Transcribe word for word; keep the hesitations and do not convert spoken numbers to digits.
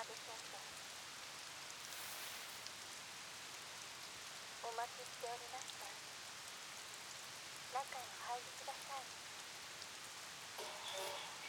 かでしょうか。お待ちしておりました。中へお入りください。